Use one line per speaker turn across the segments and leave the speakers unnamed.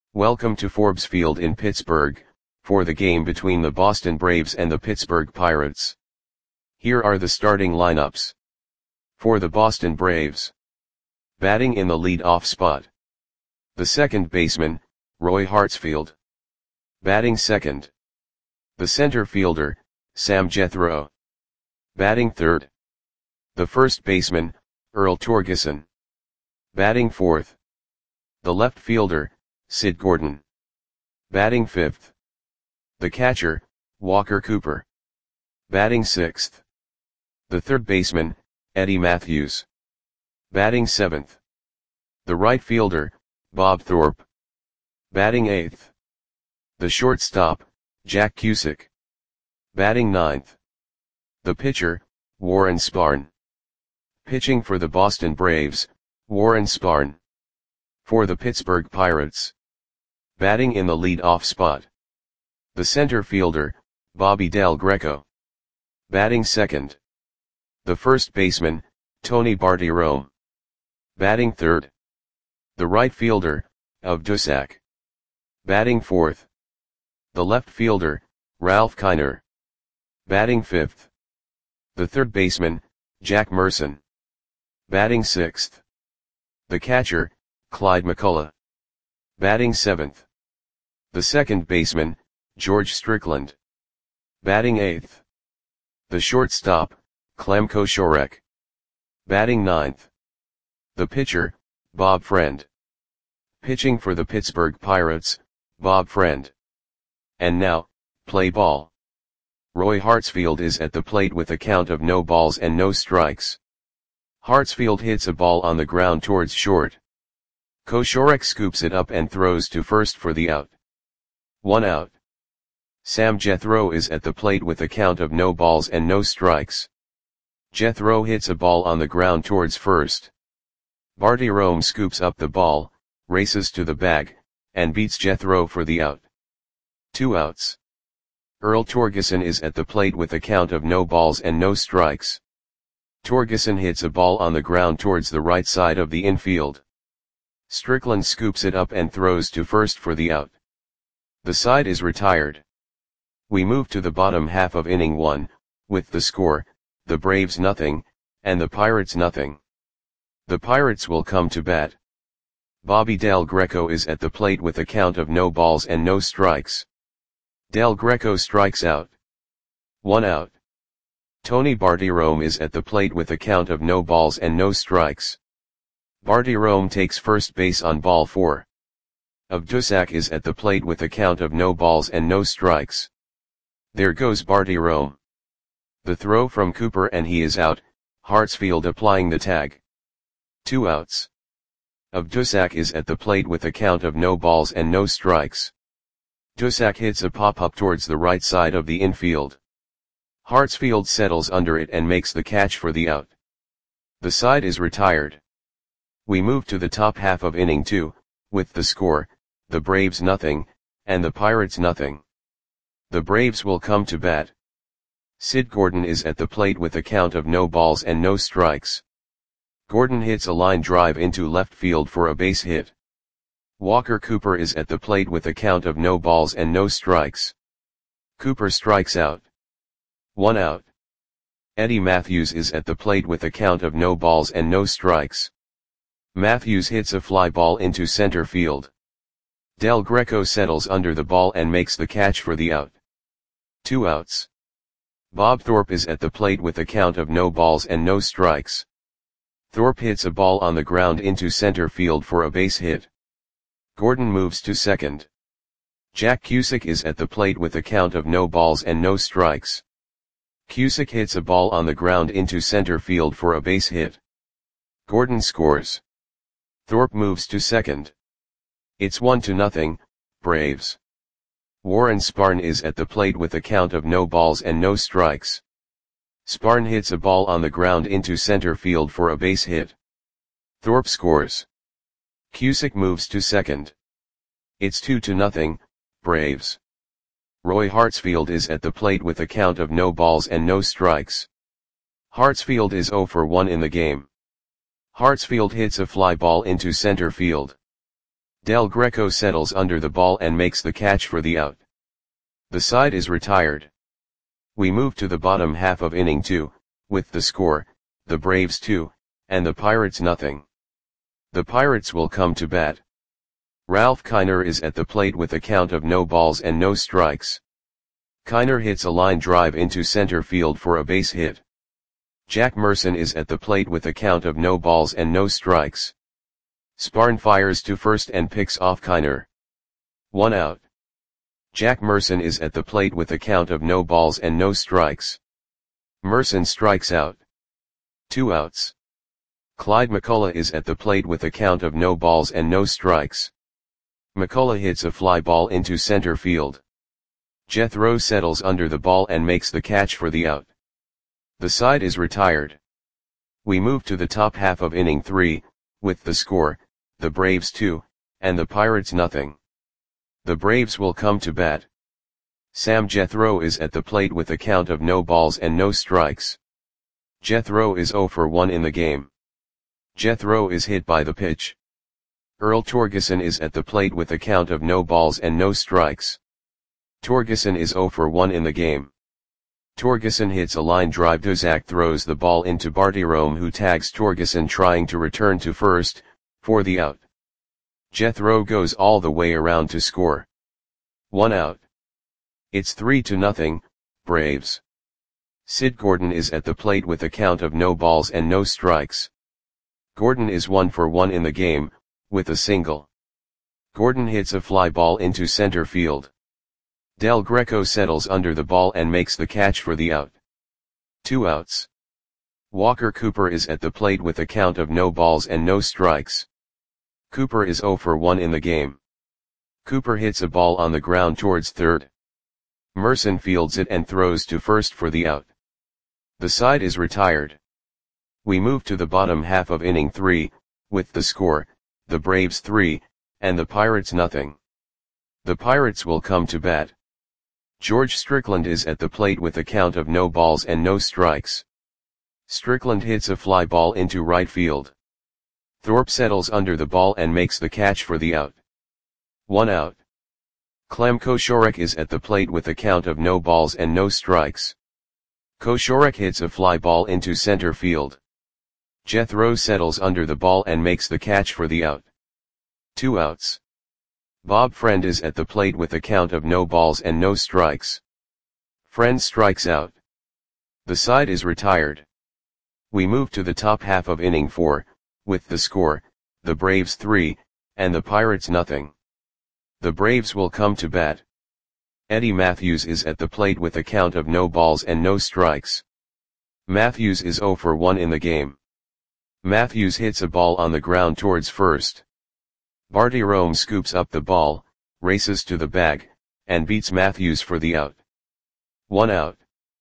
Welcome to Forbes Field in Pittsburgh, for the game between the Boston Braves and the Pittsburgh Pirates. Here are the starting lineups. For the Boston Braves. Batting in the lead-off spot. The second baseman, Roy Hartsfield. Batting second. The center fielder, Sam Jethro. Batting third. The first baseman, Earl Torgeson. Batting fourth. The left fielder, Sid Gordon. Batting fifth. The catcher, Walker Cooper. Batting sixth. The third baseman, Eddie Mathews. Batting seventh. The right fielder, Bob Thorpe. Batting eighth. The shortstop, Jack Cusick. Batting ninth. The pitcher, Warren Spahn. Pitching for the Boston Braves, Warren Spahn. For the Pittsburgh Pirates. Batting in the lead-off spot. The center fielder, Bobby Del Greco. Batting second. The first baseman, Tony Bartiromo. Batting third. The right fielder, Of Dusac. Batting fourth. The left fielder, Ralph Kiner. Batting fifth. The third baseman, Jack Merson. Batting sixth. The catcher, Clyde McCullough. Batting seventh. The second baseman, George Strickland. Batting eighth. The shortstop, Clem Koshorek. Batting ninth. The pitcher, Bob Friend. Pitching for the Pittsburgh Pirates, Bob Friend. And now, play ball. Roy Hartsfield is at the plate with a count of no balls and no strikes. Hartsfield hits a ball on the ground towards short. Koshorek scoops it up and throws to first for the out. 1 out. Sam Jethro is at the plate with a count of no balls and no strikes. Jethro hits a ball on the ground towards first. Bartiromo scoops up the ball, races to the bag, and beats Jethro for the out. 2 outs. Earl Torgeson is at the plate with a count of no balls and no strikes. Torgeson hits a ball on the ground towards the right side of the infield. Strickland scoops it up and throws to first for the out. The side is retired. We move to the bottom half of inning 1, with the score, the Braves 0, and the Pirates 0. The Pirates will come to bat. Bobby Del Greco is at the plate with a count of no balls and no strikes. Del Greco strikes out. 1 out. Tony Bartiromo is at the plate with a count of no balls and no strikes. Bartiromo takes first base on ball 4. Of Dusac is at the plate with a count of no balls and no strikes. There goes Bartiromo. The throw from Cooper and he is out, Hartsfield applying the tag. 2 outs. Of Dusac is at the plate with a count of no balls and no strikes. Dusac hits a pop-up towards the right side of the infield. Hartsfield settles under it and makes the catch for the out. The side is retired. We move to the top half of inning 2, with the score, the Braves 0, and the Pirates 0. The Braves will come to bat. Sid Gordon is at the plate with a count of no balls and no strikes. Gordon hits a line drive into left field for a base hit. Walker Cooper is at the plate with a count of no balls and no strikes. Cooper strikes out. 1 out. Eddie Mathews is at the plate with a count of no balls and no strikes. Mathews hits a fly ball into center field. Del Greco settles under the ball and makes the catch for the out. 2 outs. Bob Thorpe is at the plate with a count of no balls and no strikes. Thorpe hits a ball on the ground into center field for a base hit. Gordon moves to second. Jack Cusick is at the plate with a count of no balls and no strikes. Cusick hits a ball on the ground into center field for a base hit. Gordon scores. Thorpe moves to second. It's 1-0, Braves. Warren Spahn is at the plate with a count of no balls and no strikes. Spahn hits a ball on the ground into center field for a base hit. Thorpe scores. Cusick moves to second. It's 2-0, Braves. Roy Hartsfield is at the plate with a count of no balls and no strikes. Hartsfield is 0 for 1 in the game. Hartsfield hits a fly ball into center field. Del Greco settles under the ball and makes the catch for the out. The side is retired. We move to the bottom half of inning 2, with the score, the Braves 2, and the Pirates nothing. The Pirates will come to bat. Ralph Kiner is at the plate with a count of no balls and no strikes. Kiner hits a line drive into center field for a base hit. Jack Merson is at the plate with a count of no balls and no strikes. Sparn fires to first and picks off Kiner. 1 out. Jack Merson is at the plate with a count of no balls and no strikes. Merson strikes out. 2 outs. Clyde McCullough is at the plate with a count of no balls and no strikes. McCullough hits a fly ball into center field. Jethro settles under the ball and makes the catch for the out. The side is retired. We move to the top half of inning 3, with the score, the Braves 2, and the Pirates nothing. The Braves will come to bat. Sam Jethro is at the plate with a count of no balls and no strikes. Jethro is 0 for 1 in the game. Jethro is hit by the pitch. Earl Torgeson is at the plate with a count of no balls and no strikes. Torgeson is 0 for 1 in the game. Torgeson hits a line drive. Duszak throws the ball into Bartyrome, who tags Torgeson trying to return to first, for the out. Jethro goes all the way around to score. 1 out. It's 3-0, Braves. Sid Gordon is at the plate with a count of no balls and no strikes. Gordon is 1 for 1 in the game, with a single. Gordon hits a fly ball into center field. Del Greco settles under the ball and makes the catch for the out. 2 outs. Walker Cooper is at the plate with a count of no balls and no strikes. Cooper is 0 for 1 in the game. Cooper hits a ball on the ground towards third. Merson fields it and throws to first for the out. The side is retired. We move to the bottom half of inning 3, with the score, the Braves 3, and the Pirates nothing. The Pirates will come to bat. George Strickland is at the plate with a count of no balls and no strikes. Strickland hits a fly ball into right field. Thorpe settles under the ball and makes the catch for the out. 1 out. Clem Koshorek is at the plate with a count of no balls and no strikes. Koshorek hits a fly ball into center field. Jethro settles under the ball and makes the catch for the out. 2 outs. Bob Friend is at the plate with a count of no balls and no strikes. Friend strikes out. The side is retired. We move to the top half of inning 4, with the score, the Braves 3, and the Pirates nothing. The Braves will come to bat. Eddie Matthews is at the plate with a count of no balls and no strikes. Matthews is 0 for 1 in the game. Matthews hits a ball on the ground towards first. Bartyrome scoops up the ball, races to the bag, and beats Matthews for the out. 1 out.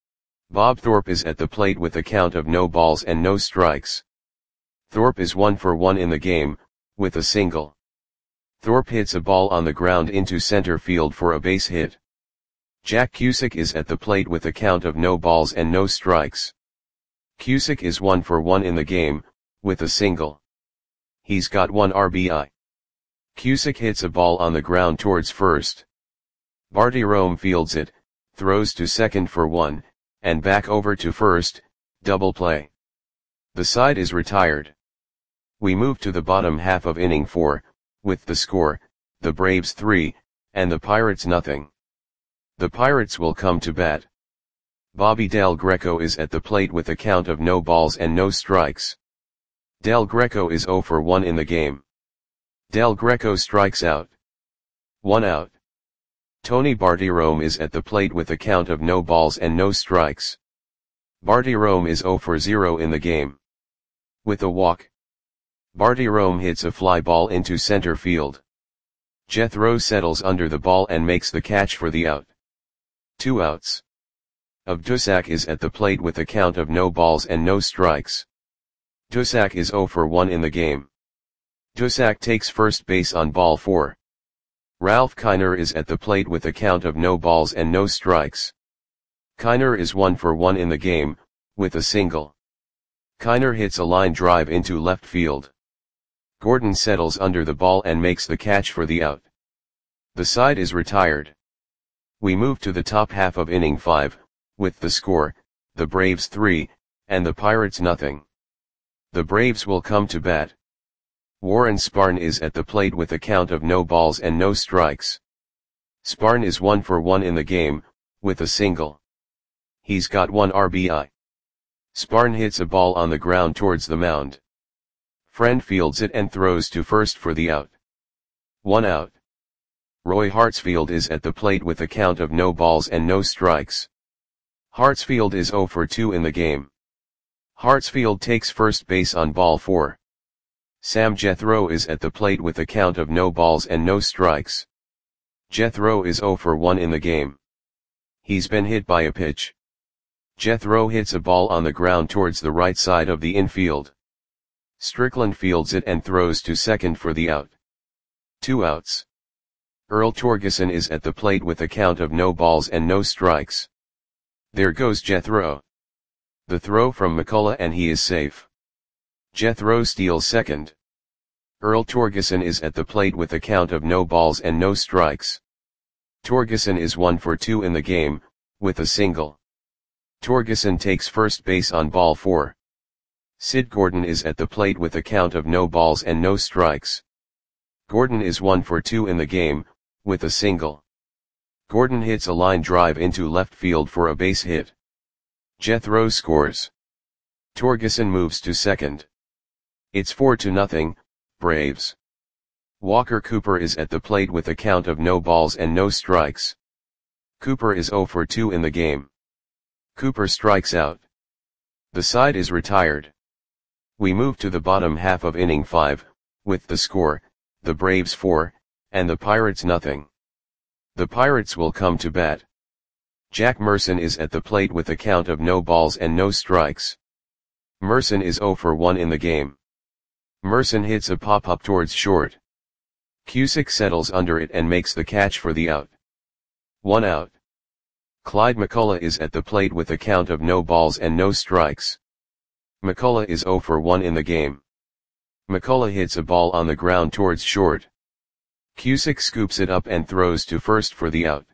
Bob Thorpe is at the plate with a count of no balls and no strikes. Thorpe is 1 for 1 in the game, with a single. Thorpe hits a ball on the ground into center field for a base hit. Jack Cusick is at the plate with a count of no balls and no strikes. Cusick is 1 for 1 in the game, with a single. He's got 1 RBI. Cusick hits a ball on the ground towards first. Bartyrome fields it, throws to second for 1, and back over to first, double play. The side is retired. We move to the bottom half of inning 4, with the score, the Braves 3, and the Pirates nothing. The Pirates will come to bat. Bobby Del Greco is at the plate with a count of no balls and no strikes. Del Greco is 0 for 1 in the game. Del Greco strikes out. 1 out. Tony Bartyrome is at the plate with a count of no balls and no strikes. Bartyrome is 0 for 0 in the game. With a walk. Bartyrome hits a fly ball into center field. Jethro settles under the ball and makes the catch for the out. 2 outs. Duszak is at the plate with a count of no balls and no strikes. Duszak is 0 for 1 in the game. Duszak takes first base on ball 4. Ralph Kiner is at the plate with a count of no balls and no strikes. Kiner is 1 for 1 in the game, with a single. Kiner hits a line drive into left field. Gordon settles under the ball and makes the catch for the out. The side is retired. We move to the top half of inning 5, with the score, the Braves 3, and the Pirates nothing. The Braves will come to bat. Warren Spahn is at the plate with a count of no balls and no strikes. Spahn is 1 for 1 in the game, with a single. He's got 1 RBI. Spahn hits a ball on the ground towards the mound. Friend fields it and throws to first for the out. 1 out. Roy Hartsfield is at the plate with a count of no balls and no strikes. Hartsfield is 0 for 2 in the game. Hartsfield takes first base on ball 4. Sam Jethro is at the plate with a count of no balls and no strikes. Jethro is 0 for 1 in the game. He's been hit by a pitch. Jethro hits a ball on the ground towards the right side of the infield. Strickland fields it and throws to second for the out. 2 outs. Earl Torgeson is at the plate with a count of no balls and no strikes. There goes Jethro. The throw from McCullough and he is safe. Jethro steals second. Earl Torgeson is at the plate with a count of no balls and no strikes. Torgeson is 1 for 2 in the game, with a single. Torgeson takes first base on ball 4. Sid Gordon is at the plate with a count of no balls and no strikes. Gordon is 1 for 2 in the game, with a single. Gordon hits a line drive into left field for a base hit. Jethro scores. Torgeson moves to second. It's 4-0, Braves. Walker Cooper is at the plate with a count of no balls and no strikes. Cooper is 0 for 2 in the game. Cooper strikes out. The side is retired. We move to the bottom half of inning 5, with the score, the Braves 4, and the Pirates nothing. The Pirates will come to bat. Jack Merson is at the plate with a count of no balls and no strikes. Merson is 0 for 1 in the game. Merson hits a pop-up towards short. Cusick settles under it and makes the catch for the out. 1 out. Clyde McCullough is at the plate with a count of no balls and no strikes. McCullough is 0 for 1 in the game. McCullough hits a ball on the ground towards short. Cusick scoops it up and throws to first for the out.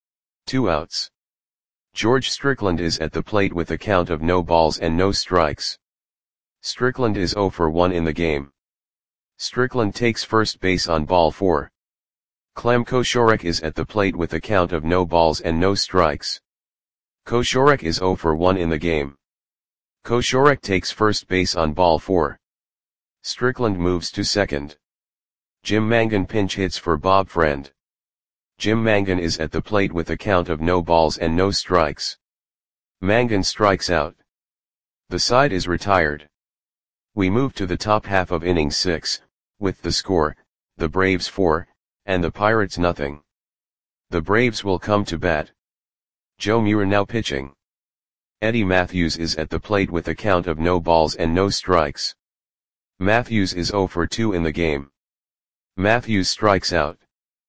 2 outs. George Strickland is at the plate with a count of no balls and no strikes. Strickland is 0 for 1 in the game. Strickland takes first base on ball 4. Clem Koshorek is at the plate with a count of no balls and no strikes. Koshorek is 0 for 1 in the game. Koshorek takes first base on ball 4. Strickland moves to second. Jim Mangan pinch hits for Bob Friend. Jim Mangan is at the plate with a count of no balls and no strikes. Mangan strikes out. The side is retired. We move to the top half of inning 6, with the score, the Braves 4, and the Pirates nothing. The Braves will come to bat. Joe Muir now pitching. Eddie Matthews is at the plate with a count of no balls and no strikes. Matthews is 0 for 2 in the game. Matthews strikes out.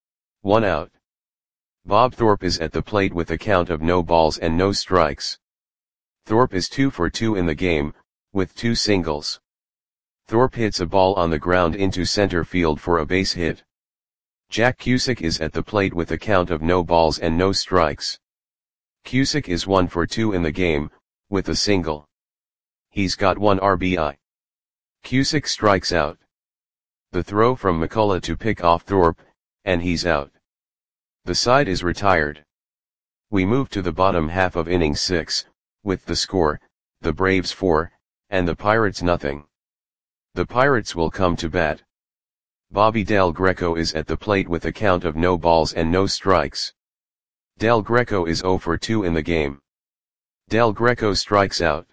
1 out. Bob Thorpe is at the plate with a count of no balls and no strikes. Thorpe is 2 for 2 in the game, with 2 singles. Thorpe hits a ball on the ground into center field for a base hit. Jack Cusick is at the plate with a count of no balls and no strikes. Cusick is 1 for 2 in the game, with a single. He's got 1 RBI. Cusick strikes out. The throw from McCullough to pick off Thorpe, and he's out. The side is retired. We move to the bottom half of inning 6, with the score, the Braves 4, and the Pirates nothing. The Pirates will come to bat. Bobby Del Greco is at the plate with a count of no balls and no strikes. Del Greco is 0 for 2 in the game. Del Greco strikes out.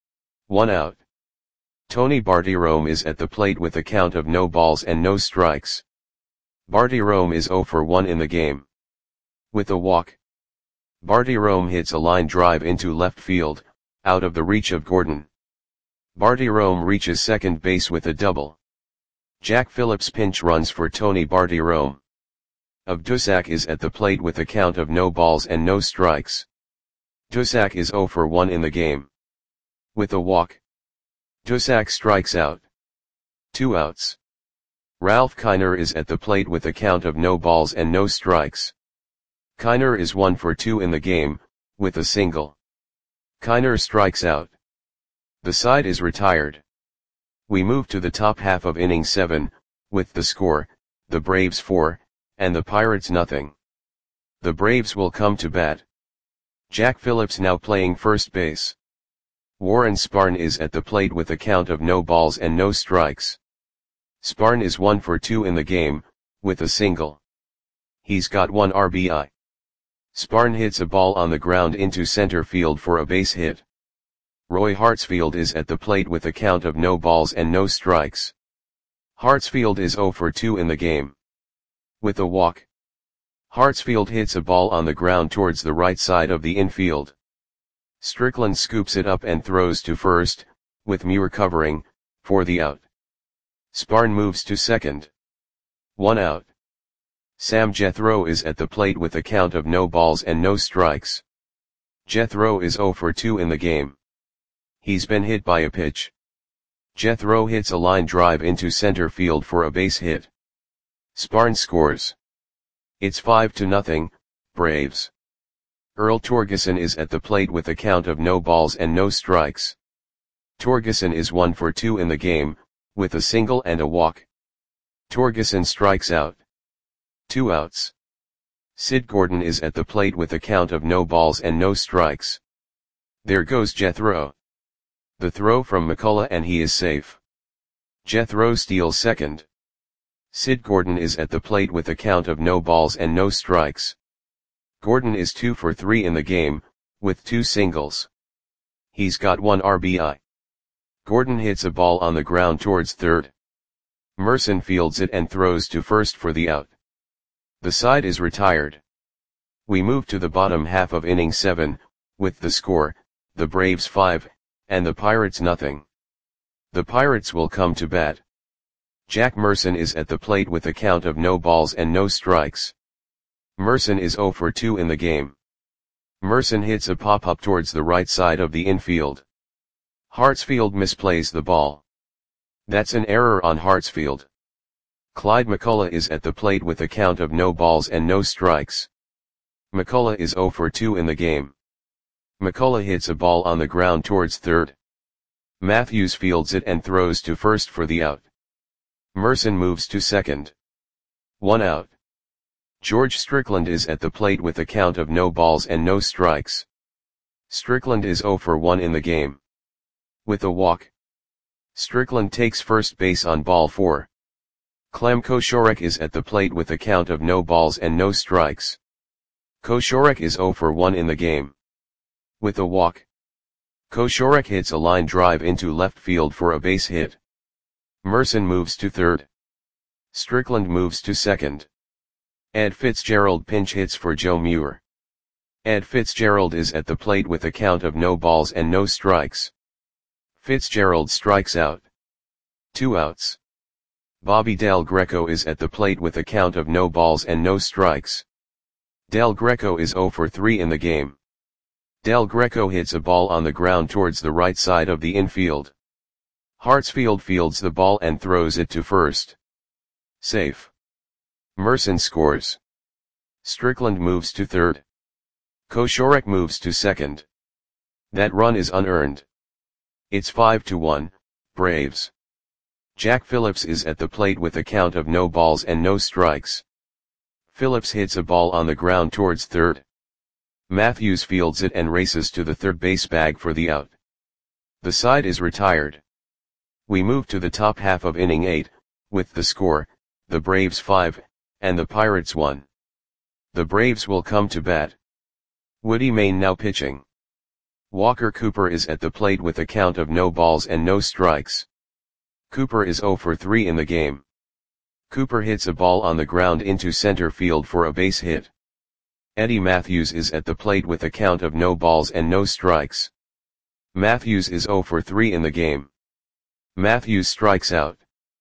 1 out. Tony Bartierome is at the plate with a count of no balls and no strikes. Bartierome is 0 for 1 in the game. With a walk. Bartierome hits a line drive into left field, out of the reach of Gordon. Bartierome reaches second base with a double. Jack Phillips pinch runs for Tony Bartierome. Dusak is at the plate with a count of no balls and no strikes. Dusak is 0 for 1 in the game. With a walk. Dusak strikes out. 2 outs. Ralph Kiner is at the plate with a count of no balls and no strikes. Kiner is 1 for 2 in the game, with a single. Kiner strikes out. The side is retired. We move to the top half of inning 7, with the score, the Braves 4, and the Pirates nothing. The Braves will come to bat. Jack Phillips now playing first base. Warren Spahn is at the plate with a count of no balls and no strikes. Spahn is 1 for 2 in the game, with a single. He's got 1 RBI. Spahn hits a ball on the ground into center field for a base hit. Roy Hartsfield is at the plate with a count of no balls and no strikes. Hartsfield is 0 for 2 in the game. With a walk. Hartsfield hits a ball on the ground towards the right side of the infield. Strickland scoops it up and throws to first, with Muir covering, for the out. Spahn moves to second. 1 out. Sam Jethro is at the plate with a count of no balls and no strikes. Jethro is 0 for 2 in the game. He's been hit by a pitch. Jethro hits a line drive into center field for a base hit. Spahn scores. It's 5-0, Braves. Earl Torgeson is at the plate with a count of no balls and no strikes. Torgeson is 1 for 2 in the game, with a single and a walk. Torgeson strikes out. 2 outs. Sid Gordon is at the plate with a count of no balls and no strikes. There goes Jethro. The throw from McCullough and he is safe. Jethro steals second. Sid Gordon is at the plate with a count of no balls and no strikes. Gordon is 2 for 3 in the game, with 2 singles. He's got 1 RBI. Gordon hits a ball on the ground towards third. Merson fields it and throws to first for the out. The side is retired. We move to the bottom half of inning 7, with the score, the Braves 5, and the Pirates nothing. The Pirates will come to bat. Jack Merson is at the plate with a count of no balls and no strikes. Merson is 0 for 2 in the game. Merson hits a pop-up towards the right side of the infield. Hartsfield misplays the ball. That's an error on Hartsfield. Clyde McCullough is at the plate with a count of no balls and no strikes. McCullough is 0 for 2 in the game. McCullough hits a ball on the ground towards third. Matthews fields it and throws to first for the out. Merson moves to second. 1 out. George Strickland is at the plate with a count of no balls and no strikes. Strickland is 0 for 1 in the game. With a walk. Strickland takes first base on ball 4. Clem Koshorek is at the plate with a count of no balls and no strikes. Koshorek is 0 for 1 in the game. With a walk. Koshorek hits a line drive into left field for a base hit. Merson moves to third. Strickland moves to second. Ed Fitzgerald pinch hits for Joe Muir. Ed Fitzgerald is at the plate with a count of no balls and no strikes. Fitzgerald strikes out. 2 outs. Bobby Del Greco is at the plate with a count of no balls and no strikes. Del Greco is 0 for 3 in the game. Del Greco hits a ball on the ground towards the right side of the infield. Hartsfield fields the ball and throws it to first. Safe. Merson scores. Strickland moves to third. Koshorek moves to second. That run is unearned. It's 5-1, Braves. Jack Phillips is at the plate with a count of no balls and no strikes. Phillips hits a ball on the ground towards third. Matthews fields it and races to the third base bag for the out. The side is retired. We move to the top half of inning 8, with the score, the Braves 5, and the Pirates 1. The Braves will come to bat. Woody Main now pitching. Walker Cooper is at the plate with a count of no balls and no strikes. Cooper is 0 for 3 in the game. Cooper hits a ball on the ground into center field for a base hit. Eddie Matthews is at the plate with a count of no balls and no strikes. Matthews is 0 for 3 in the game. Matthews strikes out.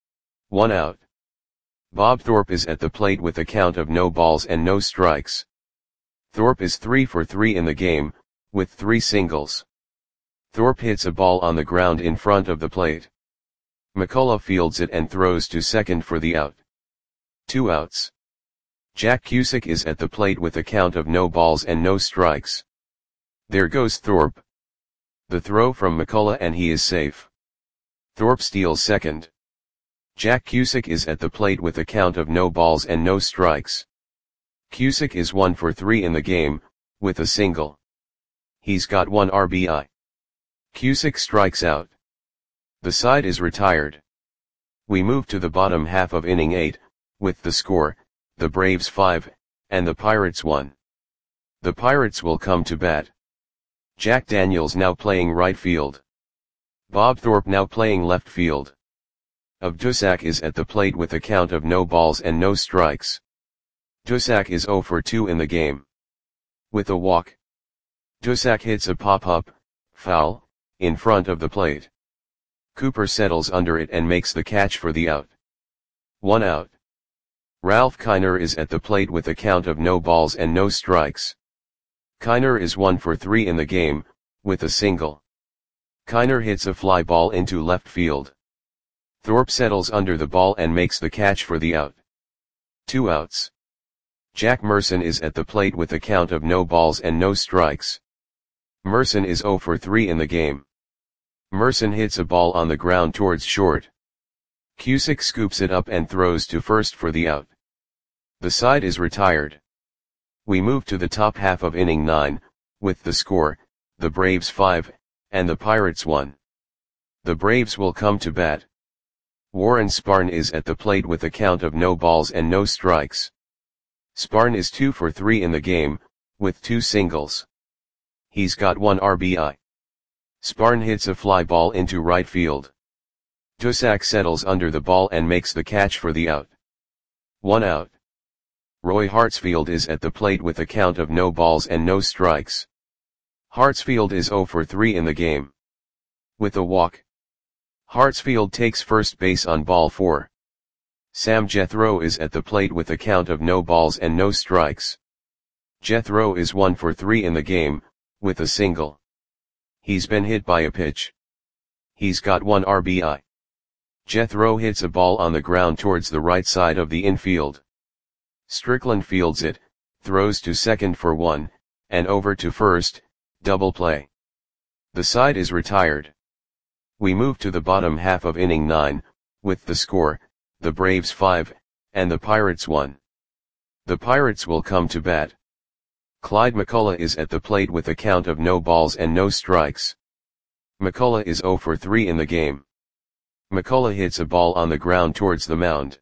1 out. Bob Thorpe is at the plate with a count of no balls and no strikes. Thorpe is 3 for 3 in the game, with 3 singles. Thorpe hits a ball on the ground in front of the plate. McCullough fields it and throws to second for the out. 2 outs. Jack Cusick is at the plate with a count of no balls and no strikes. There goes Thorpe. The throw from McCullough and he is safe. Thorpe steals second. Jack Cusick is at the plate with a count of no balls and no strikes. Cusick is 1 for 3 in the game, with a single. He's got 1 RBI. Cusick strikes out. The side is retired. We move to the bottom half of inning 8, with the score, the Braves 5, and the Pirates 1. The Pirates will come to bat. Jack Daniels now playing right field. Bob Thorpe now playing left field. Dusak is at the plate with a count of no balls and no strikes. Dusak is 0 for 2 in the game. With a walk. Dusak hits a pop-up, foul, in front of the plate. Cooper settles under it and makes the catch for the out. 1 out. Ralph Kiner is at the plate with a count of no balls and no strikes. Kiner is 1 for 3 in the game, with a single. Kiner hits a fly ball into left field. Thorpe settles under the ball and makes the catch for the out. 2 outs. Jack Merson is at the plate with a count of no balls and no strikes. Merson is 0 for 3 in the game. Merson hits a ball on the ground towards short. Cusick scoops it up and throws to first for the out. The side is retired. We move to the top half of inning 9, with the score, the Braves 5, and the Pirates 1. The Braves will come to bat. Warren Spahn is at the plate with a count of no balls and no strikes. Spahn is 2 for 3 in the game, with 2 singles. He's got 1 RBI. Spahn hits a fly ball into right field. Dusak settles under the ball and makes the catch for the out. 1 out. Roy Hartsfield is at the plate with a count of no balls and no strikes. Hartsfield is 0 for 3 in the game. With a walk. Hartsfield takes first base on ball 4. Sam Jethro is at the plate with a count of no balls and no strikes. Jethro is 1 for 3 in the game, with a single. He's been hit by a pitch. He's got 1 RBI. Jethro hits a ball on the ground towards the right side of the infield. Strickland fields it, throws to second for 1, and over to first, double play. The side is retired. We move to the bottom half of inning 9, with the score, the Braves 5, and the Pirates 1. The Pirates will come to bat. Clyde McCullough is at the plate with a count of no balls and no strikes. McCullough is 0 for 3 in the game. McCullough hits a ball on the ground towards the mound.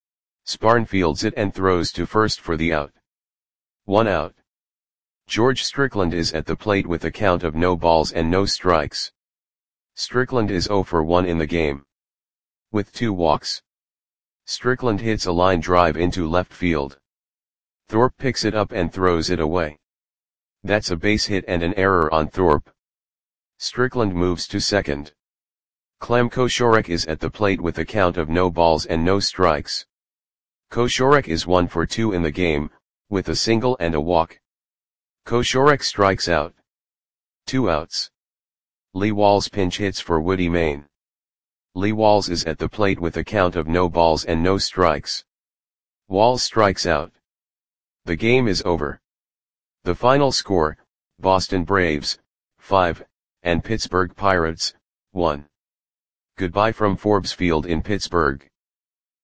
Spahn fields it and throws to first for the out. 1 out. George Strickland is at the plate with a count of no balls and no strikes. Strickland is 0 for 1 in the game. With 2 walks. Strickland hits a line drive into left field. Thorpe picks it up and throws it away. That's a base hit and an error on Thorpe. Strickland moves to second. Clem Koshorek is at the plate with a count of no balls and no strikes. Koshorek is 1 for 2 in the game, with a single and a walk. Koshorek strikes out. 2 outs. Lee Walls pinch hits for Woody Main. Lee Walls is at the plate with a count of no balls and no strikes. Walls strikes out. The game is over. The final score, Boston Braves, 5, and Pittsburgh Pirates, 1. Goodbye from Forbes Field in Pittsburgh.